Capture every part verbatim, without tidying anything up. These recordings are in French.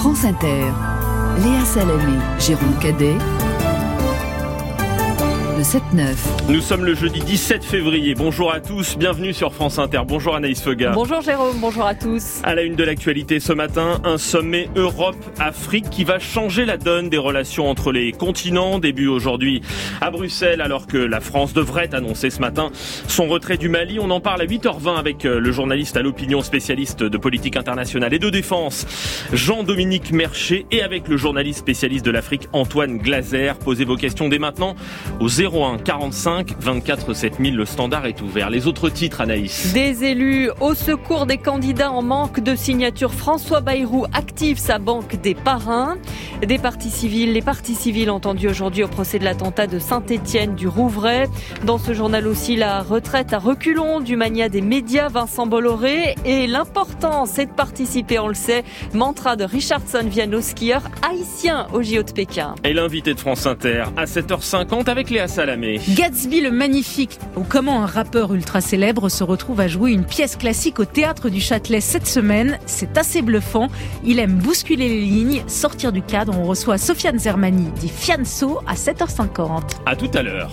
France Inter, Léa Salamé, Jérôme Cadet, le sept neuf. Nous sommes le jeudi dix-sept février. Bonjour à tous, bienvenue sur France Inter. Bonjour Anaïs Feuga. Bonjour Jérôme, bonjour à tous. À la une de l'actualité ce matin, un sommet Europe-Afrique qui va changer la donne des relations entre les continents. Début aujourd'hui à Bruxelles, alors que la France devrait annoncer ce matin son retrait du Mali. On en parle à huit heures vingt avec le journaliste à l'opinion, spécialiste de politique internationale et de défense, Jean-Dominique Merchet, et avec le journaliste spécialiste de l'Afrique, Antoine Glaser. Posez vos questions dès maintenant au zéro un quarante-cinq vingt-quatre sept mille. Le standard est ouvert. Les autres titres, Anaïs. Des élus au secours des candidats en manque de signatures. François Bayrou active sa banque des parrains. Des partis civils, les partis civils entendus aujourd'hui au procès de l'attentat de Saint-Étienne du Rouvray. Dans ce journal aussi, la retraite à reculons du mania des médias, Vincent Bolloré. Et l'important, c'est de participer, on le sait. Mantra de Richardson Viano, skieur haïtien au J O de Pékin. Et l'invité de France Inter à sept heures cinquante avec Léa Salamé. Gatsby le magnifique, ou comment un rappeur ultra célèbre se retrouve à jouer une pièce classique au Théâtre du Châtelet cette semaine. C'est assez bluffant. Il aime bousculer les lignes, sortir du cadre. On reçoit Sofiane Zermani, dit Fianso, à sept heures cinquante. À tout à l'heure.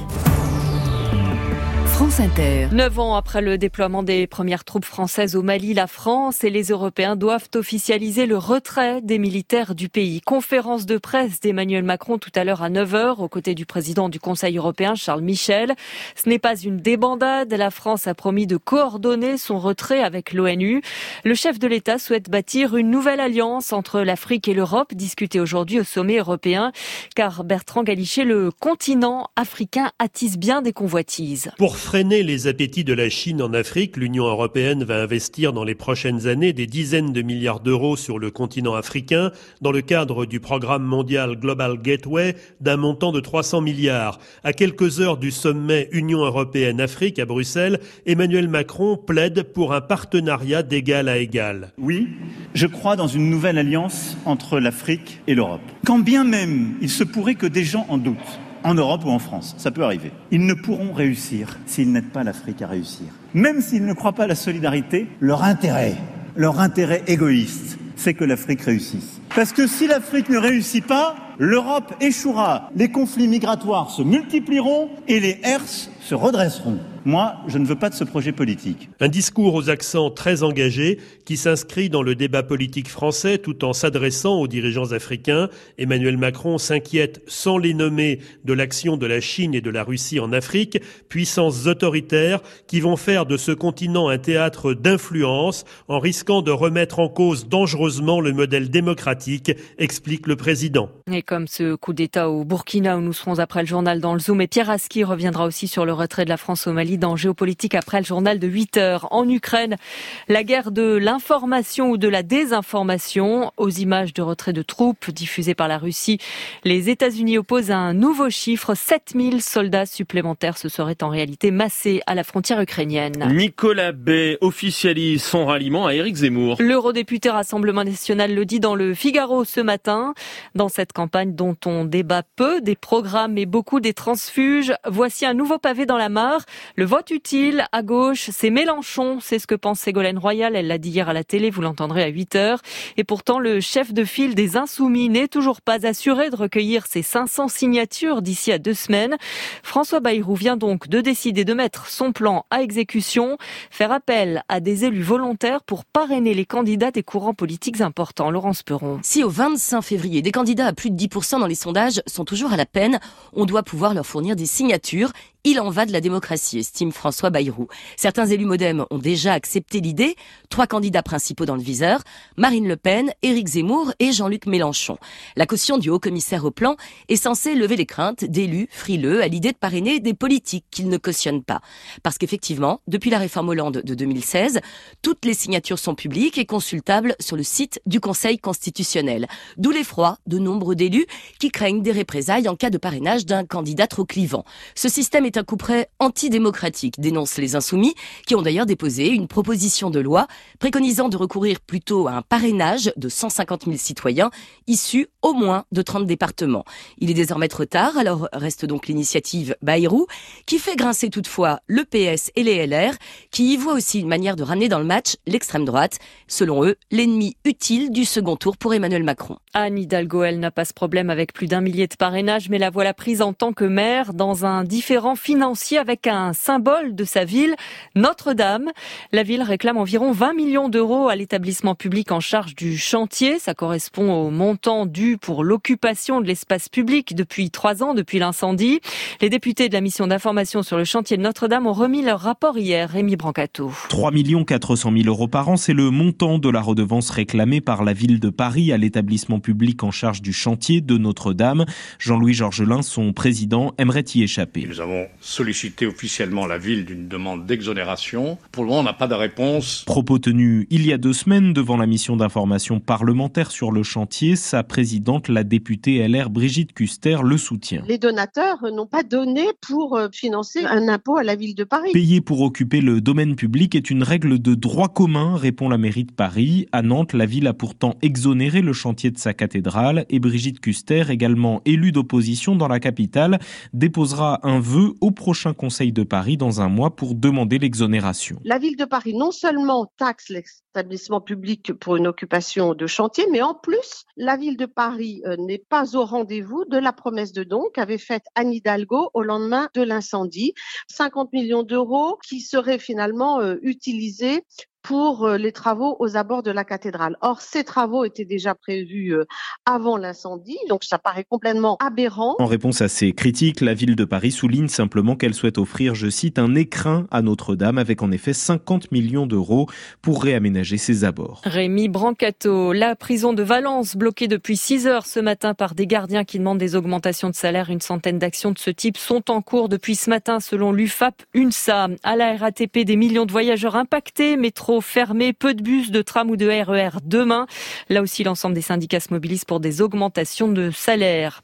France Inter. Neuf ans après le déploiement des premières troupes françaises au Mali, la France et les Européens doivent officialiser le retrait des militaires du pays. Conférence de presse d'Emmanuel Macron tout à l'heure à neuf heures, aux côtés du président du Conseil européen, Charles Michel. Ce n'est pas une débandade. La France a promis de coordonner son retrait avec l'ONU. Le chef de l'État souhaite bâtir une nouvelle alliance entre l'Afrique et l'Europe, discutée aujourd'hui au sommet européen, car Bertrand Galichet, le continent africain attise bien des convoitises. Pour freiner les appétits de la Chine en Afrique, l'Union européenne va investir dans les prochaines années des dizaines de milliards d'euros sur le continent africain dans le cadre du programme mondial Global Gateway d'un montant de trois cents milliards. À quelques heures du sommet Union européenne-Afrique à Bruxelles, Emmanuel Macron plaide pour un partenariat d'égal à égal. Oui, je crois dans une nouvelle alliance entre l'Afrique et l'Europe. Quand bien même il se pourrait que des gens en doutent, en Europe ou en France, ça peut arriver. Ils ne pourront réussir s'ils n'aident pas l'Afrique à réussir. Même s'ils ne croient pas à la solidarité, leur intérêt, leur intérêt égoïste, c'est que l'Afrique réussisse. Parce que si l'Afrique ne réussit pas, l'Europe échouera. Les conflits migratoires se multiplieront et les herses se redresseront. Moi, je ne veux pas de ce projet politique. Un discours aux accents très engagés qui s'inscrit dans le débat politique français tout en s'adressant aux dirigeants africains. Emmanuel Macron s'inquiète, sans les nommer, de l'action de la Chine et de la Russie en Afrique, puissances autoritaires qui vont faire de ce continent un théâtre d'influence en risquant de remettre en cause dangereusement le modèle démocratique, explique le président. Et comme ce coup d'État au Burkina où nous serons après le journal dans le Zoom, et Pierre Aski reviendra aussi sur le retrait de la France au Mali dans Géopolitique après le journal de huit heures. En Ukraine, la guerre de l'information ou de la désinformation aux images de retrait de troupes diffusées par la Russie. Les États-Unis opposent un nouveau chiffre. sept mille soldats supplémentaires se seraient en réalité massés à la frontière ukrainienne. Nicolas Bay officialise son ralliement à Éric Zemmour. L'eurodéputé Rassemblement National le dit dans le Figaro ce matin. Dans cette campagne dont on débat peu, des programmes et beaucoup des transfuges, voici un nouveau pavé dans la mare. Le vote utile à gauche, c'est Mélenchon, c'est ce que pense Ségolène Royal, elle l'a dit hier à la télé, vous l'entendrez à huit heures. Et pourtant, le chef de file des Insoumis n'est toujours pas assuré de recueillir ses cinq cents signatures d'ici à deux semaines. François Bayrou vient donc de décider de mettre son plan à exécution, faire appel à des élus volontaires pour parrainer les candidats des courants politiques importants. Laurence Peron. Si au vingt-cinq février, des candidats à plus de dix pour cent dans les sondages sont toujours à la peine, on doit pouvoir leur fournir des signatures. Il en va de la démocratie, estime François Bayrou. Certains élus modem ont déjà accepté l'idée. Trois candidats principaux dans le viseur, Marine Le Pen, Éric Zemmour et Jean-Luc Mélenchon. La caution du haut-commissaire au plan est censée lever les craintes d'élus frileux à l'idée de parrainer des politiques qu'ils ne cautionnent pas. Parce qu'effectivement, depuis la réforme Hollande de deux mille seize, toutes les signatures sont publiques et consultables sur le site du Conseil constitutionnel. D'où l'effroi de nombreux d'élus qui craignent des représailles en cas de parrainage d'un candidat trop clivant. Ce système est est un couperet antidémocratique, dénoncent les Insoumis, qui ont d'ailleurs déposé une proposition de loi préconisant de recourir plutôt à un parrainage de cent cinquante mille citoyens issus au moins de trente départements. Il est désormais trop tard, alors reste donc l'initiative Bayrou, qui fait grincer toutefois le P S et les L R, qui y voient aussi une manière de ramener dans le match l'extrême droite. Selon eux, l'ennemi utile du second tour pour Emmanuel Macron. Anne Hidalgo, elle n'a pas ce problème avec plus d'un millier de parrainages, mais la voilà prise en tant que maire dans un différend financier avec un symbole de sa ville, Notre-Dame. La ville réclame environ vingt millions d'euros à l'établissement public en charge du chantier. Ça correspond au montant dû pour l'occupation de l'espace public depuis trois ans, depuis l'incendie. Les députés de la mission d'information sur le chantier de Notre-Dame ont remis leur rapport hier. Rémi Brancato. trois millions quatre cent mille euros par an, c'est le montant de la redevance réclamée par la ville de Paris à l'établissement public en charge du chantier de Notre-Dame. Jean-Louis Georgelin, son président, aimerait y échapper. Nous avons sollicité officiellement la ville d'une demande d'exonération. Pour le moment, on n'a pas de réponse. Propos tenus il y a deux semaines devant la mission d'information parlementaire sur le chantier, sa présidente, la députée L R Brigitte Kuster, le soutient. Les donateurs n'ont pas donné pour financer un impôt à la ville de Paris. Payer pour occuper le domaine public est une règle de droit commun, répond la mairie de Paris. À Nantes, la ville a pourtant exonéré le chantier de sa cathédrale et Brigitte Kuster, également élue d'opposition dans la capitale, déposera un vœu au prochain conseil de Paris dans un mois pour demander l'exonération. La ville de Paris non seulement taxe l'établissement public pour une occupation de chantier, mais en plus, la ville de Paris euh, n'est pas au rendez-vous de la promesse de don qu'avait faite Anne Hidalgo au lendemain de l'incendie. cinquante millions d'euros qui seraient finalement euh, utilisés pour les travaux aux abords de la cathédrale. Or, ces travaux étaient déjà prévus avant l'incendie, donc ça paraît complètement aberrant. En réponse à ces critiques, la ville de Paris souligne simplement qu'elle souhaite offrir, je cite, un écrin à Notre-Dame avec en effet cinquante millions d'euros pour réaménager ses abords. Rémi Brancato, la prison de Valence bloquée depuis six heures ce matin par des gardiens qui demandent des augmentations de salaire. Une centaine d'actions de ce type sont en cours depuis ce matin selon l'U F A P UNSA. À la R A T P, des millions de voyageurs impactés, métro fermé, peu de bus, de trams ou de R E R demain. Là aussi, l'ensemble des syndicats se mobilisent pour des augmentations de salaire.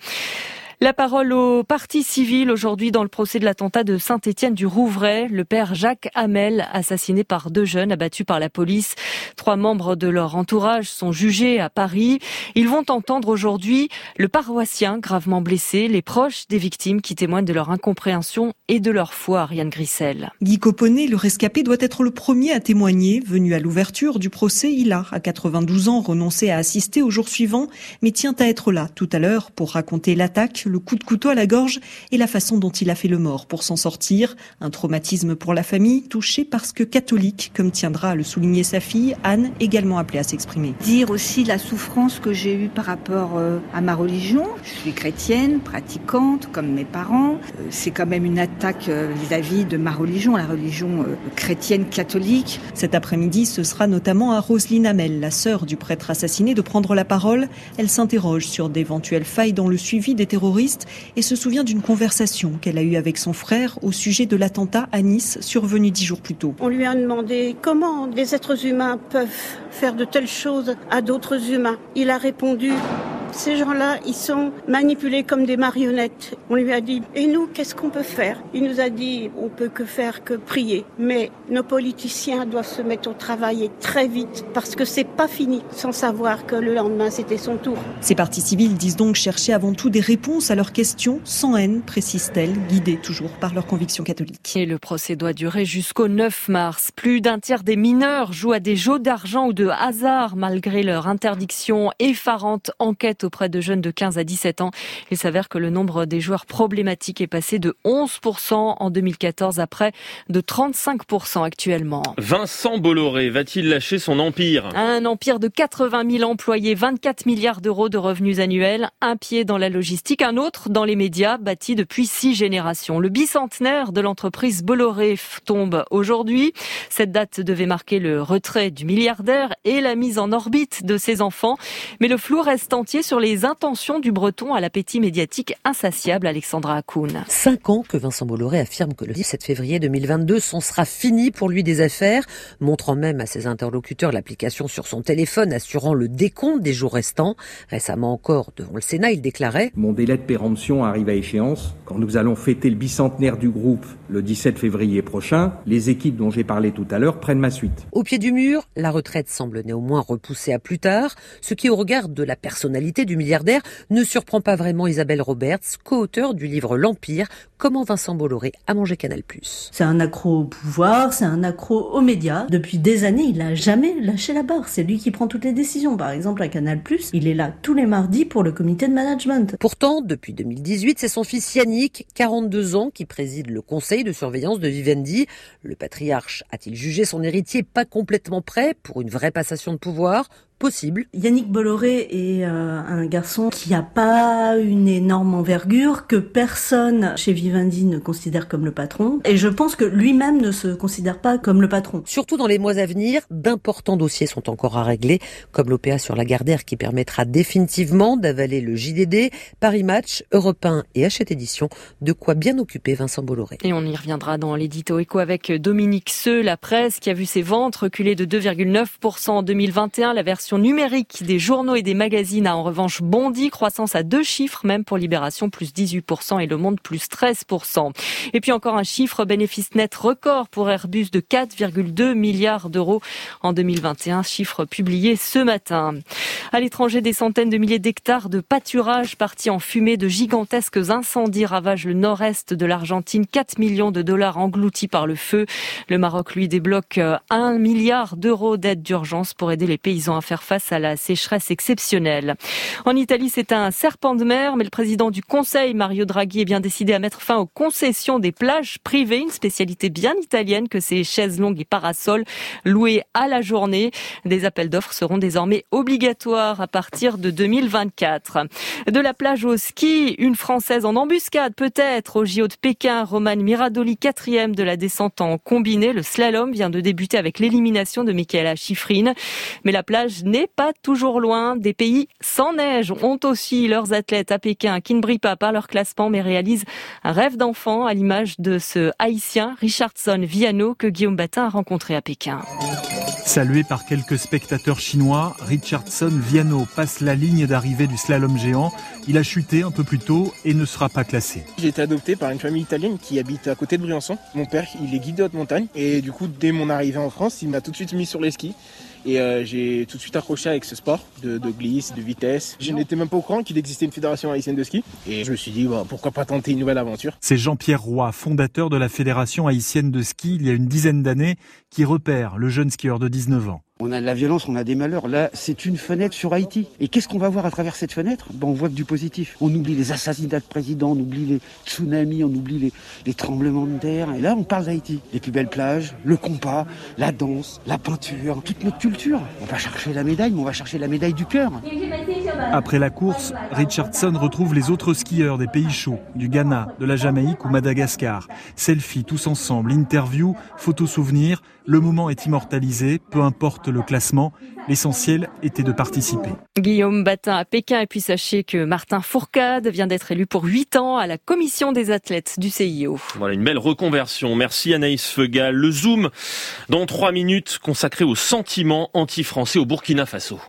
La parole au parti civil aujourd'hui dans le procès de l'attentat de Saint-Étienne-du-Rouvray. Le père Jacques Hamel, assassiné par deux jeunes abattus par la police. Trois membres de leur entourage sont jugés à Paris. Ils vont entendre aujourd'hui le paroissien gravement blessé, les proches des victimes qui témoignent de leur incompréhension et de leur foi. Ariane Grissel. Guy Coponnet, le rescapé, doit être le premier à témoigner. Venu à l'ouverture du procès, il a, à quatre-vingt-douze ans, renoncé à assister au jour suivant, mais tient à être là tout à l'heure pour raconter l'attaque, le coup de couteau à la gorge et la façon dont il a fait le mort pour s'en sortir. Un traumatisme pour la famille, touchée parce que catholique, comme tiendra à le souligner sa fille, Anne, également appelée à s'exprimer. Dire aussi la souffrance que j'ai eue par rapport euh, à ma religion. Je suis chrétienne, pratiquante, comme mes parents. Euh, c'est quand même une attaque euh, vis-à-vis de ma religion, la religion euh, chrétienne catholique. Cet après-midi, ce sera notamment à Roselyne Hamel, la sœur du prêtre assassiné, de prendre la parole. Elle s'interroge sur d'éventuelles failles dans le suivi des terroristes et se souvient d'une conversation qu'elle a eue avec son frère au sujet de l'attentat à Nice survenu dix jours plus tôt. On lui a demandé comment des êtres humains peuvent faire de telles choses à d'autres humains. Il a répondu: ces gens-là, ils sont manipulés comme des marionnettes. On lui a dit: et nous, qu'est-ce qu'on peut faire? Il nous a dit: on peut que faire que prier. Mais nos politiciens doivent se mettre au travail et très vite, parce que c'est pas fini, sans savoir que le lendemain, c'était son tour. Ces partis civils disent donc chercher avant tout des réponses à leurs questions, sans haine, précise-t-elle, guidées toujours par leurs convictions catholiques. Et le procès doit durer jusqu'au neuf mars. Plus d'un tiers des mineurs jouent à des jeux d'argent ou de hasard, malgré leur interdiction. Effarante enquête auprès de jeunes de quinze à dix-sept ans. Il s'avère que le nombre des joueurs problématiques est passé de onze pour cent en deux mille quatorze à près de trente-cinq pour cent actuellement. Vincent Bolloré va-t-il lâcher son empire? Un empire de quatre-vingt mille employés, vingt-quatre milliards d'euros de revenus annuels, un pied dans la logistique, un autre dans les médias, bâti depuis six générations. Le bicentenaire de l'entreprise Bolloré tombe aujourd'hui. Cette date devait marquer le retrait du milliardaire et la mise en orbite de ses enfants. Mais le flou reste entier sur sur les intentions du Breton à l'appétit médiatique insatiable, Alexandra Hakoun. Cinq ans que Vincent Bolloré affirme que le dix-sept février deux mille vingt-deux, c'en sera fini pour lui des affaires, montrant même à ses interlocuteurs l'application sur son téléphone assurant le décompte des jours restants. Récemment encore, devant le Sénat, il déclarait « Mon délai de péremption arrive à échéance. Quand nous allons fêter le bicentenaire du groupe le dix-sept février prochain, les équipes dont j'ai parlé tout à l'heure prennent ma suite. » Au pied du mur, la retraite semble néanmoins repoussée à plus tard, ce qui au regard de la personnalité du milliardaire ne surprend pas vraiment Isabelle Roberts, co-auteure du livre L'Empire, comment Vincent Bolloré a mangé Canal plus. C'est un accro au pouvoir, c'est un accro aux médias. Depuis des années, il n'a jamais lâché la barre. C'est lui qui prend toutes les décisions. Par exemple, à Canal plus, il est là tous les mardis pour le comité de management. Pourtant, depuis deux mille dix-huit, c'est son fils Yannick, quarante-deux ans, qui préside le conseil de surveillance de Vivendi. Le patriarche a-t-il jugé son héritier pas complètement prêt pour une vraie passation de pouvoir ? Possible. Yannick Bolloré est euh, un garçon qui n'a pas une énorme envergure, que personne chez Vivendi ne considère comme le patron. Et je pense que lui-même ne se considère pas comme le patron. Surtout dans les mois à venir, d'importants dossiers sont encore à régler, comme l'O P A sur Lagardère qui permettra définitivement d'avaler le J D D, Paris Match, Europe un et Hachette Édition, de quoi bien occuper Vincent Bolloré. Et on y reviendra dans l'édito écho avec Dominique Seux, la presse qui a vu ses ventes reculer de deux virgule neuf pour cent en deux mille vingt et un. La version numérique des journaux et des magazines a en revanche bondi, croissance à deux chiffres, même pour Libération, plus dix-huit pour cent et Le Monde, plus treize pour cent. Et puis encore un chiffre bénéfice net record pour Airbus de quatre virgule deux milliards d'euros en deux mille vingt et un, chiffre publié ce matin. À l'étranger, des centaines de milliers d'hectares de pâturage partis en fumée, de gigantesques incendies ravagent le nord-est de l'Argentine, quatre millions de dollars engloutis par le feu. Le Maroc, lui, débloque un milliard d'euros d'aide d'urgence pour aider les paysans à faire face à la sécheresse exceptionnelle. En Italie, c'est un serpent de mer, mais le président du Conseil, Mario Draghi, est bien décidé à mettre fin aux concessions des plages privées, une spécialité bien italienne que ces chaises longues et parasols loués à la journée. Des appels d'offres seront désormais obligatoires à partir de deux mille vingt-quatre. De la plage au ski, une Française en embuscade peut-être au J O de Pékin. Romane Miradoli, quatrième de la descente en combiné. Le slalom vient de débuter avec l'élimination de Michaela Schifrin. Mais la plage n'est pas toujours loin. Des pays sans neige ont aussi leurs athlètes à Pékin qui ne brillent pas par leur classement mais réalisent un rêve d'enfant à l'image de ce Haïtien Richardson Viano que Guillaume Batin a rencontré à Pékin. Salué par quelques spectateurs chinois, Richardson Viano passe la ligne d'arrivée du slalom géant. Il a chuté un peu plus tôt et ne sera pas classé. J'ai été adopté par une famille italienne qui habite à côté de Briançon. Mon père, il est guide de haute montagne et du coup, dès mon arrivée en France, il m'a tout de suite mis sur les skis. Et euh, j'ai tout de suite accroché avec ce sport de, de glisse, de vitesse. Je n'étais même pas au courant qu'il existait une fédération haïtienne de ski. Et je me suis dit, bah, pourquoi pas tenter une nouvelle aventure. C'est Jean-Pierre Roy, fondateur de la fédération haïtienne de ski il y a une dizaine d'années, qui repère le jeune skieur de dix-neuf ans. On a de la violence, on a des malheurs. Là, c'est une fenêtre sur Haïti. Et qu'est-ce qu'on va voir à travers cette fenêtre ? Ben, on voit que du positif. On oublie les assassinats de présidents, on oublie les tsunamis, on oublie les, les tremblements de terre. Et là, on parle d'Haïti. Les plus belles plages, le compas, la danse, la peinture, toute notre culture. On va chercher la médaille, mais on va chercher la médaille du cœur. Après la course, Richardson retrouve les autres skieurs des pays chauds, du Ghana, de la Jamaïque ou Madagascar. Selfie tous ensemble, interview, photos souvenirs. Le moment est immortalisé, peu importe le classement. L'essentiel était de participer. Guillaume Batin à Pékin. Et puis sachez que Martin Fourcade vient d'être élu pour huit ans à la commission des athlètes du C I O. Voilà une belle reconversion. Merci Anaïs Feugal. Le Zoom dans trois minutes consacré aux sentiments anti-français au Burkina Faso.